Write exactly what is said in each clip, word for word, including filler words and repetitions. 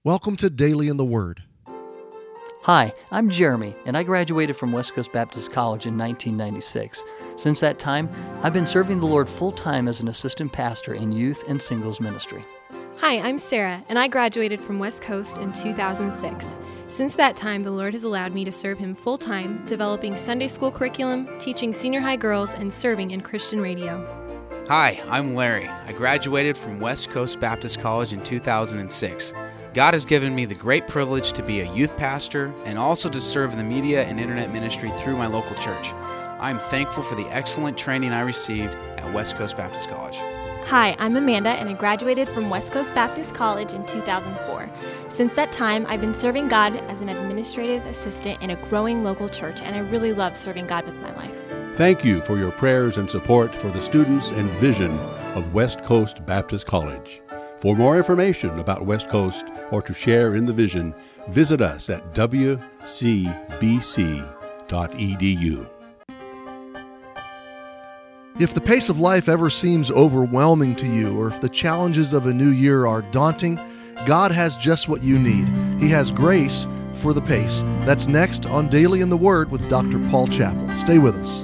Welcome to Daily in the Word. Hi, I'm Jeremy, and I graduated from West Coast Baptist College in nineteen ninety-six. Since that time, I've been serving the Lord full-time as an assistant pastor in youth and singles ministry. Hi, I'm Sarah, and I graduated from West Coast in two thousand six. Since that time, the Lord has allowed me to serve Him full-time, developing Sunday school curriculum, teaching senior high girls, and serving in Christian radio. Hi, I'm Larry. I graduated from West Coast Baptist College in two thousand six. God has given me the great privilege to be a youth pastor and also to serve the media and internet ministry through my local church. I am thankful for the excellent training I received at West Coast Baptist College. Hi, I'm Amanda, and I graduated from West Coast Baptist College in two thousand four. Since that time, I've been serving God as an administrative assistant in a growing local church, and I really love serving God with my life. Thank you for your prayers and support for the students and vision of West Coast Baptist College. For more information about West Coast or to share in the vision, visit us at w c b c dot e d u. If the pace of life ever seems overwhelming to you, or if the challenges of a new year are daunting, God has just what you need. He has grace for the pace. That's next on Daily in the Word with Doctor Paul Chappell. Stay with us.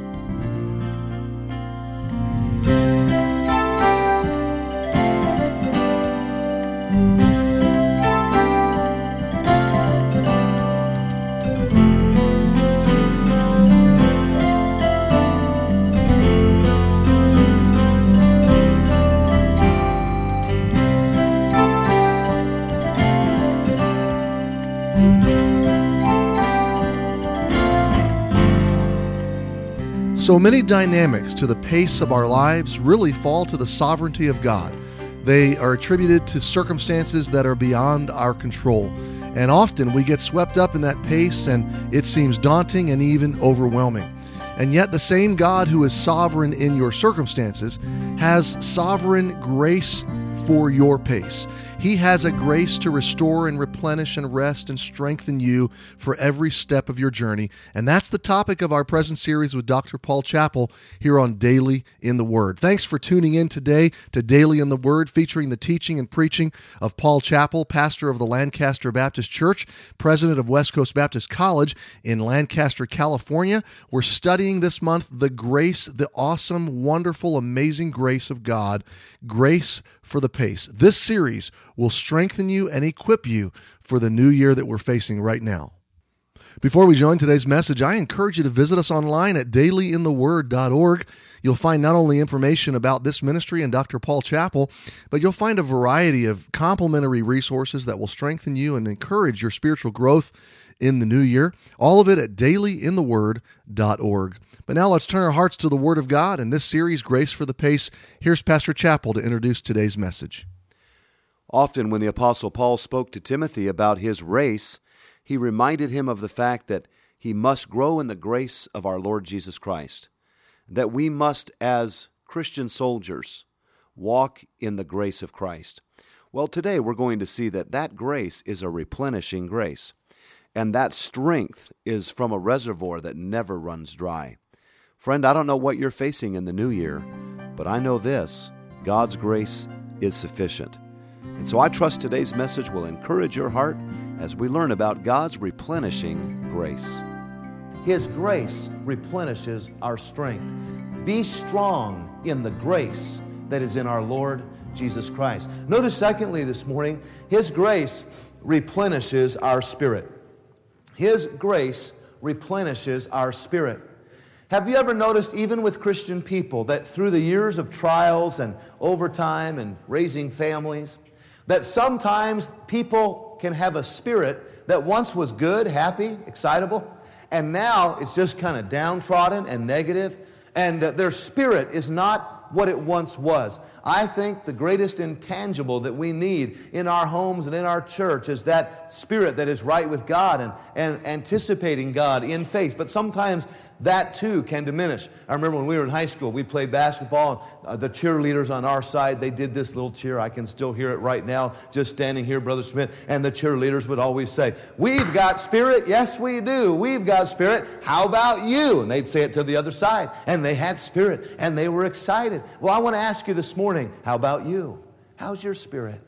So many dynamics to the pace of our lives really fall to the sovereignty of God. They are attributed to circumstances that are beyond our control. And often we get swept up in that pace and it seems daunting and even overwhelming. And yet the same God who is sovereign in your circumstances has sovereign grace for your pace. He has a grace to restore and replenish and rest and strengthen you for every step of your journey. And that's the topic of our present series with Doctor Paul Chappell here on Daily in the Word. Thanks for tuning in today to Daily in the Word, featuring the teaching and preaching of Paul Chappell, pastor of the Lancaster Baptist Church, president of West Coast Baptist College in Lancaster, California. We're studying this month the grace, the awesome, wonderful, amazing grace of God, grace for the pace. This series will strengthen you and equip you for the new year that we're facing right now. Before we join today's message, I encourage you to visit us online at daily in the word dot org. You'll find not only information about this ministry and Doctor Paul Chappell, but you'll find a variety of complimentary resources that will strengthen you and encourage your spiritual growth in the new year. All of it at daily in the word dot org. But now let's turn our hearts to the Word of God in this series, Grace for the Pace. Here's Pastor Chappell to introduce today's message. Often when the Apostle Paul spoke to Timothy about his race, he reminded him of the fact that he must grow in the grace of our Lord Jesus Christ, that we must, as Christian soldiers, walk in the grace of Christ. Well, today we're going to see that that grace is a replenishing grace, and that strength is from a reservoir that never runs dry. Friend, I don't know what you're facing in the new year, but I know this: God's grace is sufficient. And so I trust today's message will encourage your heart as we learn about God's replenishing grace. His grace replenishes our strength. Be strong in the grace that is in our Lord Jesus Christ. Notice secondly this morning, His grace replenishes our spirit. His grace replenishes our spirit. Have you ever noticed, even with Christian people, that through the years of trials and overtime and raising families, that sometimes people can have a spirit that once was good, happy, excitable, and now it's just kind of downtrodden and negative, and uh, their spirit is not what it once was. I think the greatest intangible that we need in our homes and in our church is that spirit that is right with God and, and anticipating God in faith. But sometimes that too can diminish. I remember when we were in high school, we played basketball. Uh, the cheerleaders on our side, they did this little cheer. I can still hear it right now, just standing here, Brother Smith. And the cheerleaders would always say, "We've got spirit." "Yes, we do. We've got spirit. How about you?" And they'd say it to the other side. And they had spirit, and they were excited. Well, I want to ask you this morning, how about you? How's your spirit?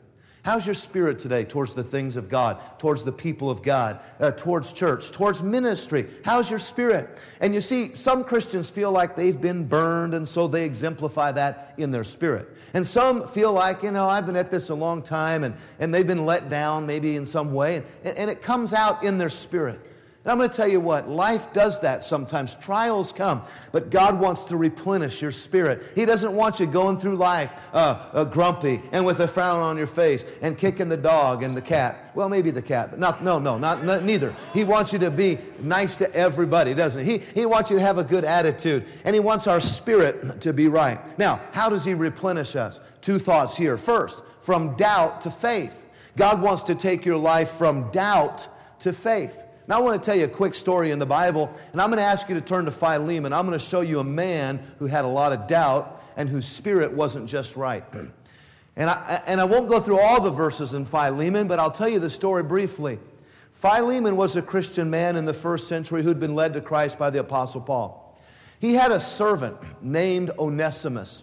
How's your spirit today towards the things of God, towards the people of God, uh, towards church, towards ministry? How's your spirit? And you see, some Christians feel like they've been burned, and so they exemplify that in their spirit. And some feel like, you know, I've been at this a long time, and, and they've been let down maybe in some way, and, and it comes out in their spirit. And I'm going to tell you what, life does that sometimes. Trials come, but God wants to replenish your spirit. He doesn't want you going through life uh, uh, grumpy and with a frown on your face and kicking the dog and the cat. Well, maybe the cat, but not, no, no, not, not neither. He wants you to be nice to everybody, doesn't he? He, he wants you to have a good attitude, and he wants our spirit to be right. Now, how does he replenish us? Two thoughts here. First, from doubt to faith. God wants to take your life from doubt to faith. Now I want to tell you a quick story in the Bible, and I'm going to ask you to turn to Philemon. I'm going to show you a man who had a lot of doubt and whose spirit wasn't just right. And I, and I won't go through all the verses in Philemon, but I'll tell you the story briefly. Philemon was a Christian man in the first century who'd been led to Christ by the Apostle Paul. He had a servant named Onesimus.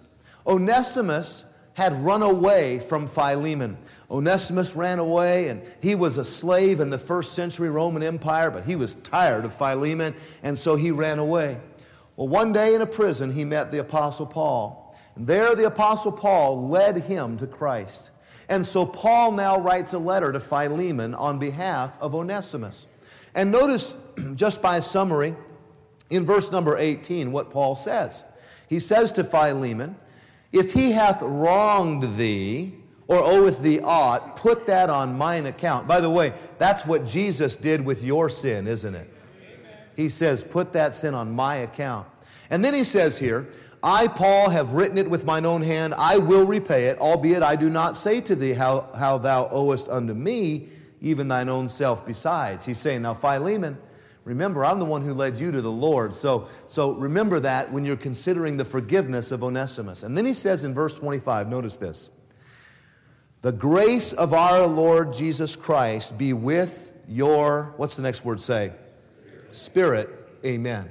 Onesimus had run away from Philemon. Onesimus ran away, and he was a slave in the first century Roman Empire, but he was tired of Philemon, and so he ran away. Well, one day in a prison, he met the Apostle Paul. And there the Apostle Paul led him to Christ. And so Paul now writes a letter to Philemon on behalf of Onesimus. And notice, just by summary, in verse number eighteen, what Paul says. He says to Philemon, "If he hath wronged thee, or oweth thee aught, put that on mine account." By the way, that's what Jesus did with your sin, isn't it? Amen. He says, put that sin on my account. And then he says here, "I, Paul, have written it with mine own hand. I will repay it, albeit I do not say to thee how, how thou owest unto me, even thine own self besides." He's saying, now Philemon, remember, I'm the one who led you to the Lord. So, so remember that when you're considering the forgiveness of Onesimus. And then he says in verse twenty-five, notice this. "The grace of our Lord Jesus Christ be with your," what's the next word say? Spirit. Amen.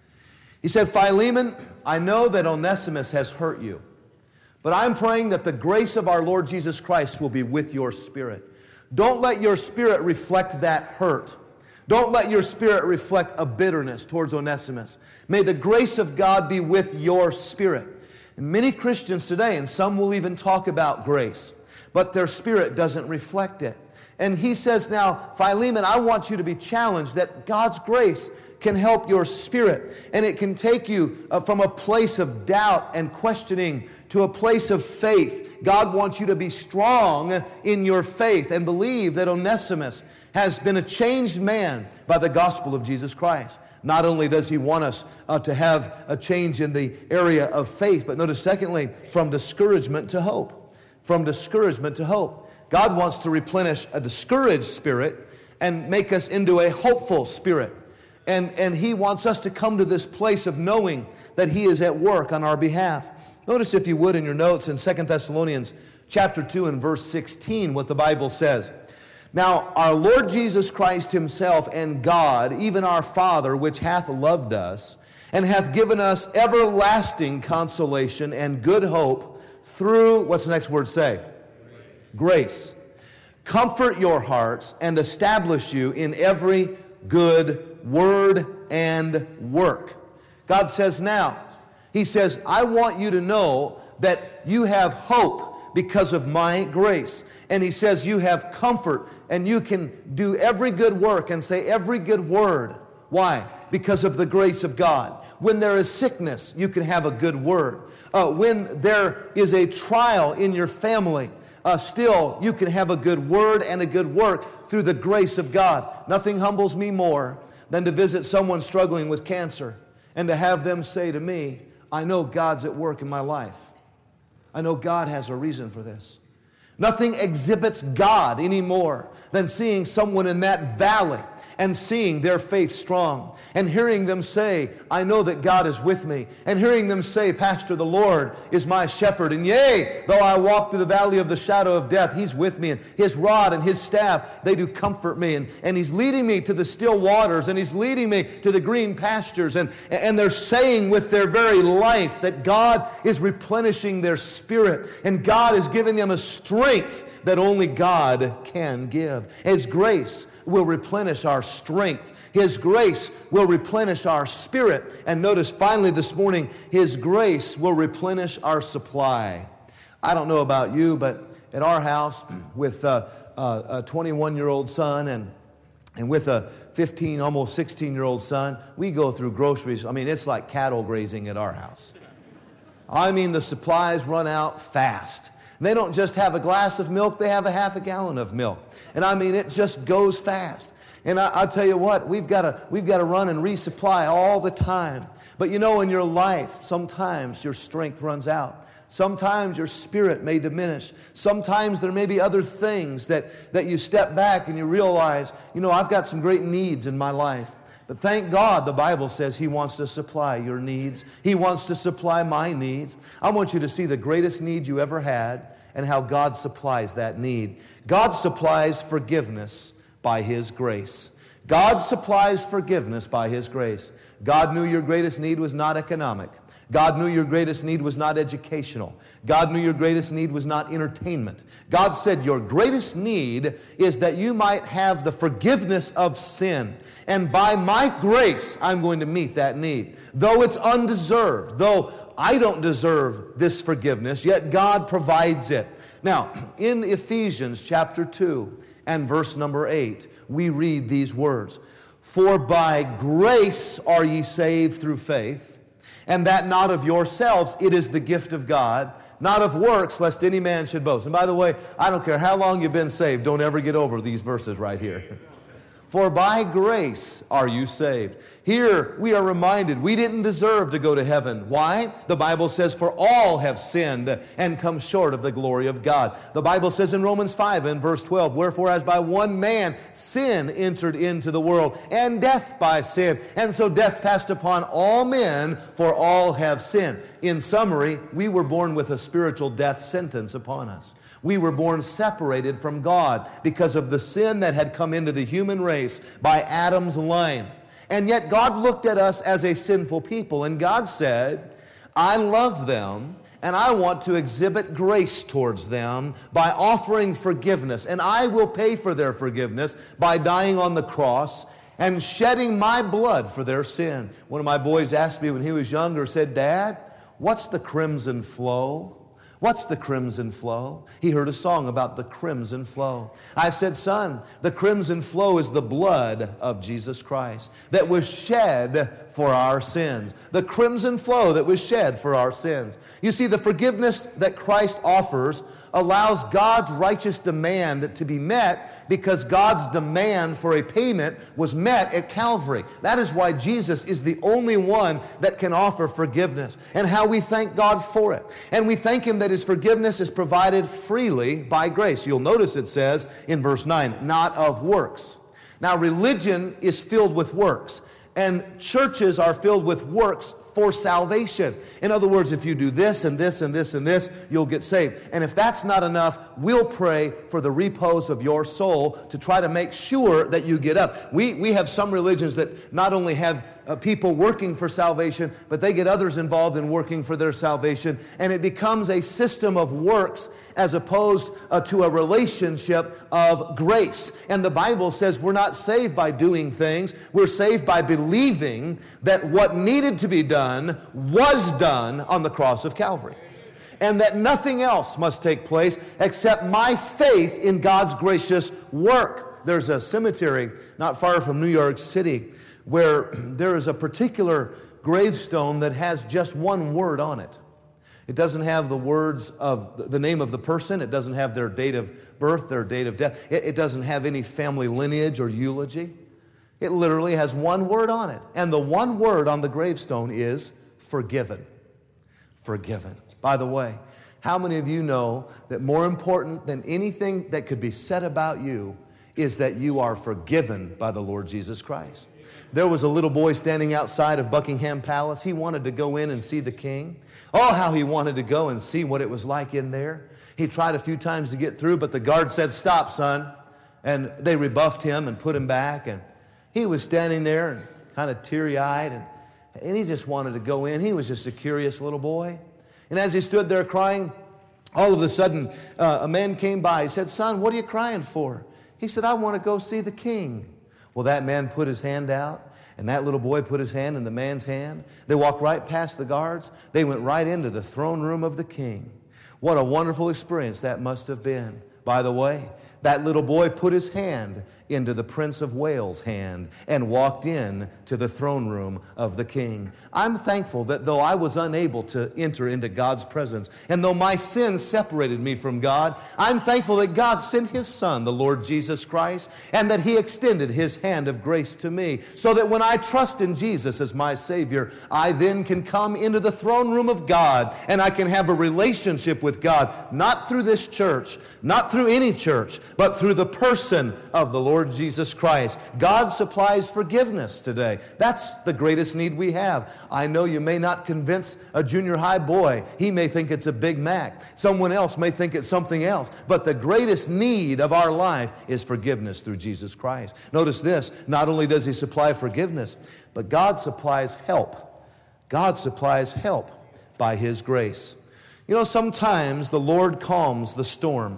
He said, "Philemon, I know that Onesimus has hurt you, but I'm praying that the grace of our Lord Jesus Christ will be with your spirit. Don't let your spirit reflect that hurt. Don't let your spirit reflect a bitterness towards Onesimus. May the grace of God be with your spirit." And many Christians today, and some will even talk about grace, but their spirit doesn't reflect it. And he says now, Philemon, I want you to be challenged that God's grace can help your spirit, and it can take you uh, from a place of doubt and questioning to a place of faith. God wants you to be strong in your faith and believe that Onesimus has been a changed man by the gospel of Jesus Christ. Not only does he want us uh, to have a change in the area of faith, but notice secondly, from discouragement to hope. From discouragement to hope. God wants to replenish a discouraged spirit and make us into a hopeful spirit. And, and he wants us to come to this place of knowing that he is at work on our behalf. Notice, if you would, in your notes in Second Thessalonians chapter two and verse sixteen, what the Bible says. "Now our Lord Jesus Christ himself and God, even our Father, which hath loved us, and hath given us everlasting consolation and good hope through," what's the next word say? Grace. "Grace. Comfort your hearts and establish you in every good word and work." God says now, he says, I want you to know that you have hope because of my grace. And he says you have comfort and you can do every good work and say every good word. Why? Because of the grace of God. When there is sickness, you can have a good word. Uh, when there is a trial in your family, uh, still you can have a good word and a good work through the grace of God. Nothing humbles me more than to visit someone struggling with cancer and to have them say to me, I know God's at work in my life. I know God has a reason for this. Nothing exhibits God any more than seeing someone in that valley and seeing their faith strong and hearing them say, I know that God is with me, and hearing them say, Pastor, the Lord is my shepherd, and yea, though I walk through the valley of the shadow of death, He's with me, and His rod and His staff, they do comfort me, and, and He's leading me to the still waters, and He's leading me to the green pastures, and, and they're saying with their very life that God is replenishing their spirit, and God is giving them a strength that only God can give. His grace will replenish our strength. His grace will replenish our spirit. And notice finally this morning, His grace will replenish our supply. I don't know about you, but at our house with a, a, a twenty-one-year-old son and And with a fifteen, almost sixteen-year-old son, we go through groceries. I mean, it's like cattle grazing at our house. I mean, the supplies run out fast. They don't just have a glass of milk, they have a half a gallon of milk. And I mean, it just goes fast. And I, I'll tell you what, we've got to we've got to run and resupply all the time. But you know, in your life, sometimes your strength runs out. Sometimes your spirit may diminish. Sometimes there may be other things that, that you step back and you realize, you know, I've got some great needs in my life. But thank God the Bible says He wants to supply your needs. He wants to supply my needs. I want you to see the greatest need you ever had and how God supplies that need. God supplies forgiveness by His grace. God supplies forgiveness by His grace. God knew your greatest need was not economic. God knew your greatest need was not educational. God knew your greatest need was not entertainment. God said your greatest need is that you might have the forgiveness of sin. And by my grace, I'm going to meet that need. Though it's undeserved, though I don't deserve this forgiveness, yet God provides it. Now, in Ephesians chapter two and verse number eight, we read these words. For by grace are ye saved through faith, and that not of yourselves, it is the gift of God, not of works, lest any man should boast. And by the way, I don't care how long you've been saved, don't ever get over these verses right here. For by grace are you saved. Here we are reminded we didn't deserve to go to heaven. Why? The Bible says, for all have sinned and come short of the glory of God. The Bible says in Romans five and verse twelve, wherefore as by one man sin entered into the world, and death by sin. And so death passed upon all men, for all have sinned. In summary, we were born with a spiritual death sentence upon us. We were born separated from God because of the sin that had come into the human race by Adam's line. And yet God looked at us as a sinful people, and God said, I love them, and I want to exhibit grace towards them by offering forgiveness. And I will pay for their forgiveness by dying on the cross and shedding my blood for their sin. One of my boys asked me when he was younger, said, Dad, what's the crimson flow? What's the crimson flow? He heard a song about the crimson flow. I said, son, the crimson flow is the blood of Jesus Christ that was shed for our sins. The crimson flow that was shed for our sins. You see, the forgiveness that Christ offers allows God's righteous demand to be met because God's demand for a payment was met at Calvary. That is why Jesus is the only one that can offer forgiveness, and how we thank God for it. And we thank Him that His forgiveness is provided freely by grace. You'll notice it says in verse nine, not of works. Now, religion is filled with works, and churches are filled with works for salvation. In other words, if you do this and this and this and this, you'll get saved. And if that's not enough, we'll pray for the repose of your soul to try to make sure that you get up. We, we have some religions that not only have uh, people working for salvation, but they get others involved in working for their salvation. And it becomes a system of works as opposed uh, to a relationship of grace. And the Bible says we're not saved by doing things. We're saved by believing that what needed to be done was done on the cross of Calvary. And that nothing else must take place except my faith in God's gracious work. There's a cemetery not far from New York City where there is a particular gravestone that has just one word on it. It doesn't have the words of the name of the person. It doesn't have their date of birth, their date of death. It doesn't have any family lineage or eulogy. It literally has one word on it. And the one word on the gravestone is forgiven. Forgiven. By the way, how many of you know that more important than anything that could be said about you is that you are forgiven by the Lord Jesus Christ? There was a little boy standing outside of Buckingham Palace. He wanted to go in and see the king. Oh, how he wanted to go and see what it was like in there. He tried a few times to get through, but the guard said, stop, son. And they rebuffed him and put him back. And he was standing there and kind of teary-eyed, and, and he just wanted to go in. He was just a curious little boy. And as he stood there crying, All of a sudden, uh, a man came by. He said, "Son, what are you crying for?" He said, "I want to go see the king." Well, that man put his hand out, and that little boy put his hand in the man's hand. They walked right past the guards. They went right into the throne room of the king. What a wonderful experience that must have been. By the way, that little boy put his hand into the Prince of Wales' hand and walked in to the throne room of the king. I'm thankful that though I was unable to enter into God's presence, and though my sins separated me from God, I'm thankful that God sent His Son, the Lord Jesus Christ, and that He extended His hand of grace to me, so that when I trust in Jesus as my Savior, I then can come into the throne room of God, and I can have a relationship with God, not through this church, not through any church, but through the person of the Lord Jesus Christ. God supplies forgiveness today. That's the greatest need we have. I know you may not convince a junior high boy. He may think it's a Big Mac. Someone else may think it's something else. But the greatest need of our life is forgiveness through Jesus Christ. Notice this, not only does He supply forgiveness, but God supplies help. God supplies help by His grace. You know, sometimes the Lord calms the storm.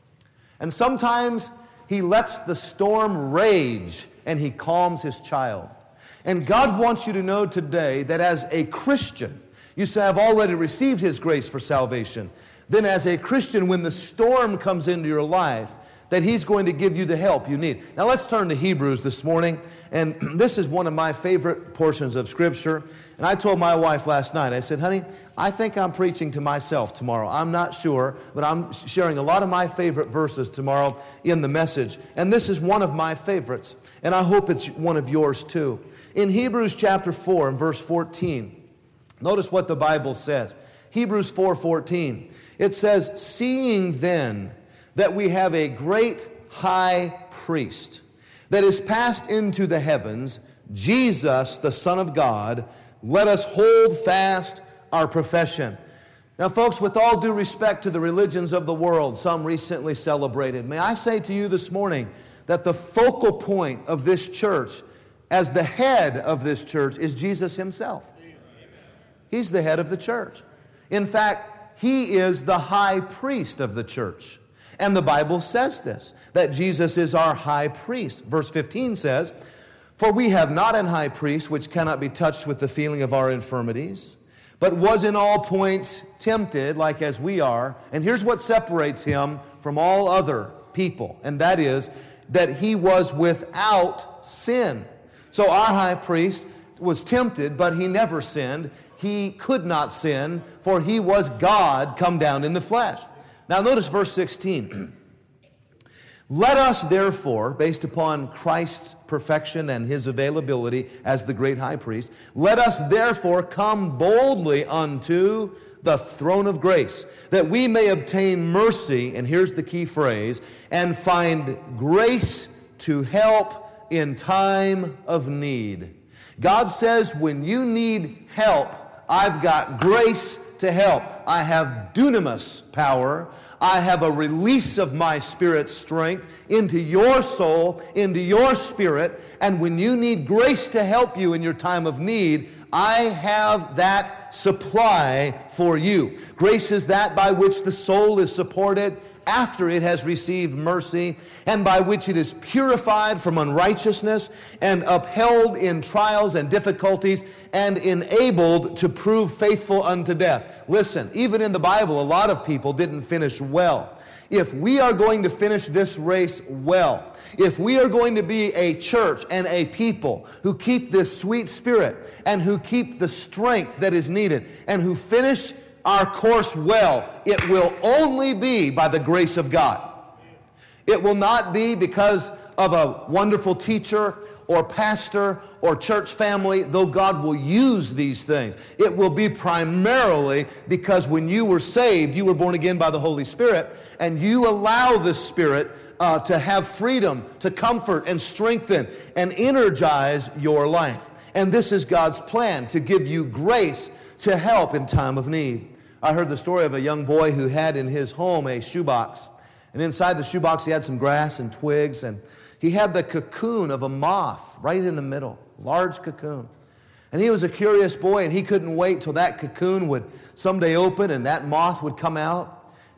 And sometimes He lets the storm rage and He calms His child. And God wants you to know today that as a Christian, you say, "I've already received His grace for salvation." Then as a Christian, when the storm comes into your life, that He's going to give you the help you need. Now let's turn to Hebrews this morning. And this is one of my favorite portions of Scripture. And I told my wife last night, I said, "Honey, I think I'm preaching to myself tomorrow. I'm not sure, but I'm sharing a lot of my favorite verses tomorrow in the message. And this is one of my favorites. And I hope it's one of yours too. In Hebrews chapter four and verse fourteen, notice what the Bible says. Hebrews four fourteen. It says, "Seeing then that we have a great high priest that is passed into the heavens, Jesus, the Son of God, let us hold fast our profession." Now, folks, with all due respect to the religions of the world, some recently celebrated, may I say to you this morning that the focal point of this church, as the head of this church, is Jesus Himself. He's the head of the church. In fact, He is the high priest of the church. And the Bible says this, that Jesus is our high priest. Verse fifteen says, "For we have not an high priest which cannot be touched with the feeling of our infirmities, but was in all points tempted like as we are." And here's what separates Him from all other people, and that is that He was without sin. So our high priest was tempted, but He never sinned. He could not sin, for He was God come down in the flesh. Now notice verse sixteen. "Let us therefore, based upon Christ's perfection and His availability as the great high priest, let us therefore come boldly unto the throne of grace, that we may obtain mercy," and here's the key phrase, "and find grace to help in time of need." God says, when you need help, I've got grace to help. I have dunamis power. I have a release of my Spirit's strength into your soul, into your spirit. And when you need grace to help you in your time of need, I have that supply for you. Grace is that by which the soul is supported after it has received mercy, and by which it is purified from unrighteousness and upheld in trials and difficulties and enabled to prove faithful unto death. Listen, even in the Bible, a lot of people didn't finish well. If we are going to finish this race well, if we are going to be a church and a people who keep this sweet spirit and who keep the strength that is needed and who finish our course well, it will only be by the grace of God. It will not be because of a wonderful teacher or pastor or church family, though God will use these things. It will be primarily because when you were saved, you were born again by the Holy Spirit, and you allow the Spirit uh, to have freedom, to comfort and strengthen and energize your life. And this is God's plan, to give you grace to help in time of need. I heard the story of a young boy who had in his home a shoebox. And inside the shoebox he had some grass and twigs, and he had the cocoon of a moth right in the middle, large cocoon. And he was a curious boy, and he couldn't wait till that cocoon would someday open and that moth would come out.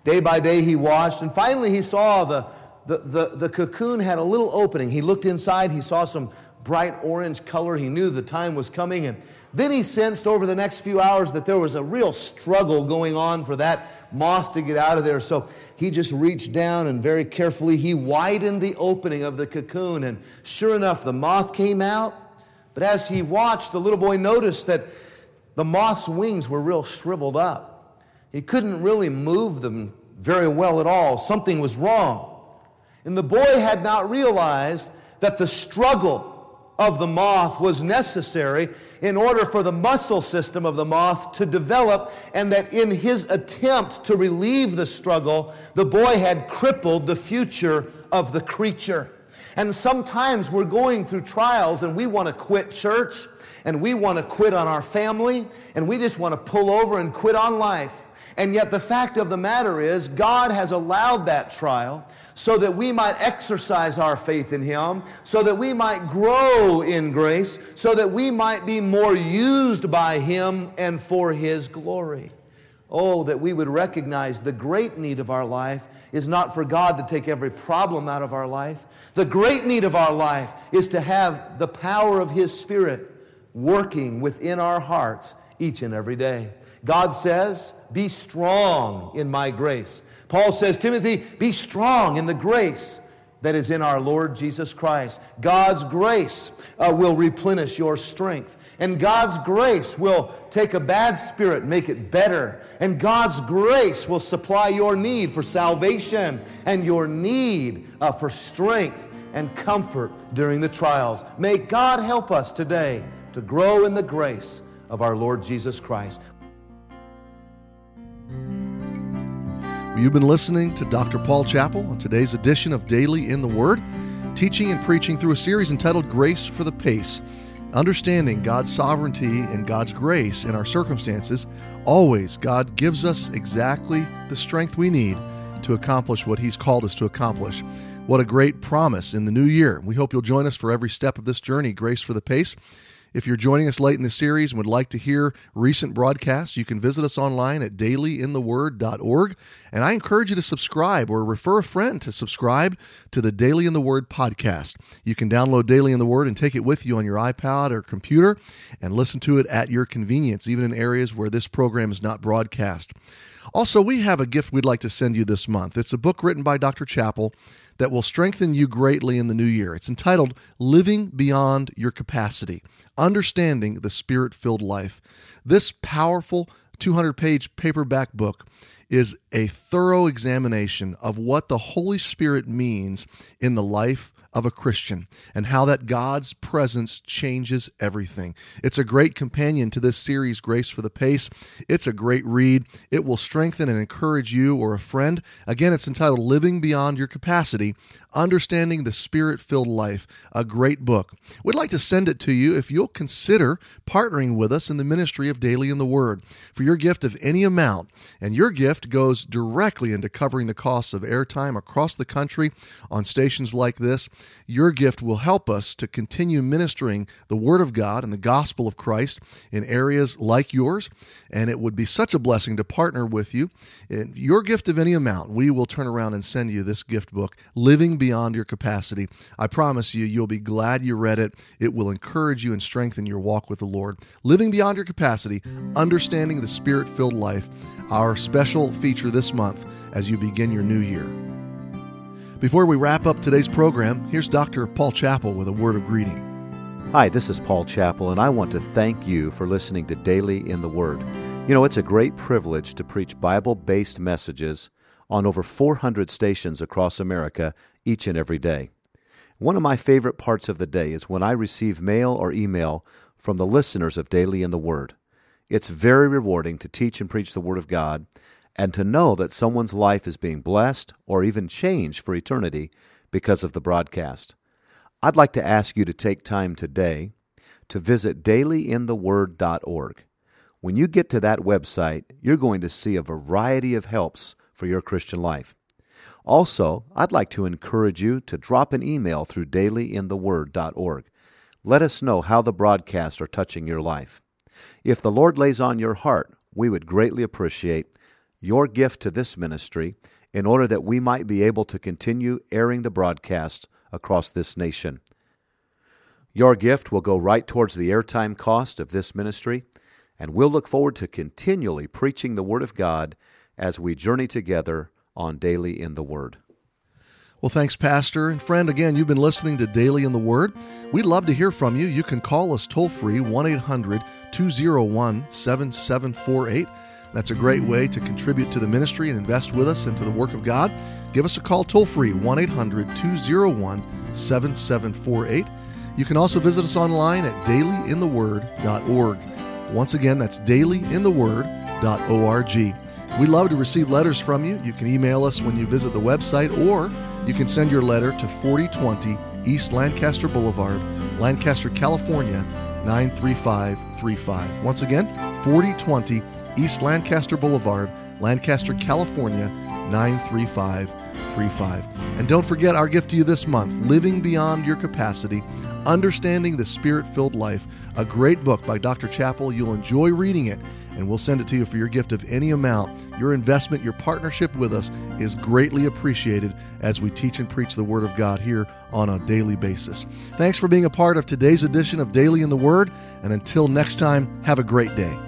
Day by day he watched, and finally he saw the, the, the, the cocoon had a little opening. He looked inside, he saw some bright orange color. He knew the time was coming, and then he sensed over the next few hours that there was a real struggle going on for that moth to get out of there. So he just reached down and very carefully he widened the opening of the cocoon, and sure enough, the moth came out. But as he watched, the little boy noticed that the moth's wings were real shriveled up. He couldn't really move them very well at all. Something was wrong. And the boy had not realized that the struggle of the moth was necessary in order for the muscle system of the moth to develop, and that in his attempt to relieve the struggle, the boy had crippled the future of the creature. And sometimes we're going through trials and we want to quit church, and we want to quit on our family, and we just want to pull over and quit on life. And yet the fact of the matter is, God has allowed that trial so that we might exercise our faith in Him, so that we might grow in grace, so that we might be more used by Him and for His glory. Oh, that we would recognize the great need of our life is not for God to take every problem out of our life. The great need of our life is to have the power of His Spirit working within our hearts each and every day. God says, be strong in my grace. Paul says, Timothy, be strong in the grace that is in our Lord Jesus Christ. God's grace uh, will replenish your strength. And God's grace will take a bad spirit and make it better. And God's grace will supply your need for salvation and your need uh, for strength and comfort during the trials. May God help us today to grow in the grace of our Lord Jesus Christ. You've been listening to Doctor Paul Chappell on today's edition of Daily in the Word, teaching and preaching through a series entitled Grace for the Pace. Understanding God's sovereignty and God's grace in our circumstances, always God gives us exactly the strength we need to accomplish what He's called us to accomplish. What a great promise in the new year. We hope you'll join us for every step of this journey, Grace for the Pace. If you're joining us late in the series and would like to hear recent broadcasts, you can visit us online at daily in the word dot org. And I encourage you to subscribe or refer a friend to subscribe to the Daily in the Word podcast. You can download Daily in the Word and take it with you on your iPad or computer and listen to it at your convenience, even in areas where this program is not broadcast. Also, we have a gift we'd like to send you this month. It's a book written by Doctor Chappell that will strengthen you greatly in the new year. It's entitled Living Beyond Your Capacity, Understanding the Spirit-Filled Life. This powerful two hundred page paperback book is a thorough examination of what the Holy Spirit means in the life of a Christian and how that God's presence changes everything. It's a great companion to this series, Grace for the Pace. It's a great read. It will strengthen and encourage you or a friend. Again, it's entitled Living Beyond Your Capacity, Understanding the Spirit-Filled Life, a great book. We'd like to send it to you if you'll consider partnering with us in the ministry of Daily in the Word for your gift of any amount. And your gift goes directly into covering the costs of airtime across the country on stations like this. Your gift will help us to continue ministering the Word of God and the gospel of Christ in areas like yours, and it would be such a blessing to partner with you. In your gift of any amount, we will turn around and send you this gift book, Living Beyond Your Capacity. I promise you, you'll be glad you read it. It will encourage you and strengthen your walk with the Lord. Living Beyond Your Capacity, Understanding the Spirit-Filled Life, our special feature this month as you begin your new year. Before we wrap up today's program, here's Doctor Paul Chappell with a word of greeting. Hi, this is Paul Chappell, and I want to thank you for listening to Daily in the Word. You know, it's a great privilege to preach Bible-based messages on over four hundred stations across America each and every day. One of my favorite parts of the day is when I receive mail or email from the listeners of Daily in the Word. It's very rewarding to teach and preach the Word of God, and to know that someone's life is being blessed or even changed for eternity because of the broadcast. I'd like to ask you to take time today to visit daily in the word dot org. When you get to that website, you're going to see a variety of helps for your Christian life. Also, I'd like to encourage you to drop an email through daily in the word dot org. Let us know how the broadcasts are touching your life. If the Lord lays on your heart, we would greatly appreciate your gift to this ministry in order that we might be able to continue airing the broadcast across this nation. Your gift will go right towards the airtime cost of this ministry, and we'll look forward to continually preaching the Word of God as we journey together on Daily in the Word. Well, thanks, Pastor. And friend, again, you've been listening to Daily in the Word. We'd love to hear from you. You can call us toll-free, one eight hundred two oh one seven seven four eight. That's a great way to contribute to the ministry and invest with us into the work of God. Give us a call toll-free, one eight hundred two oh one seven seven four eight. You can also visit us online at daily in the word dot org. Once again, that's daily in the word dot org. We'd love to receive letters from you. You can email us when you visit the website, or you can send your letter to forty twenty East Lancaster Boulevard, Lancaster, California, nine three five three five. Once again, forty twenty East Lancaster Boulevard, Lancaster, California, nine three five three five. And don't forget our gift to you this month, Living Beyond Your Capacity, Understanding the Spirit-Filled Life, a great book by Doctor Chappell. You'll enjoy reading it, and we'll send it to you for your gift of any amount. Your investment, your partnership with us is greatly appreciated as we teach and preach the Word of God here on a daily basis. Thanks for being a part of today's edition of Daily in the Word, and until next time, have a great day.